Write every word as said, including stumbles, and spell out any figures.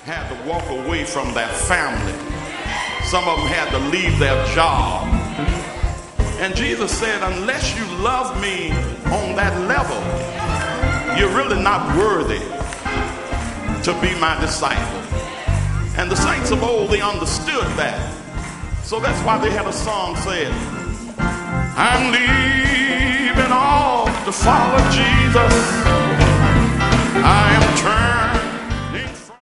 had to walk away from their family. Some of them had to leave their job. And Jesus said, unless you love me on that level, you're really not worthy to be my disciple. And the saints of old, they understood that. So that's why they had a song saying, I'm leaving all to follow Jesus. I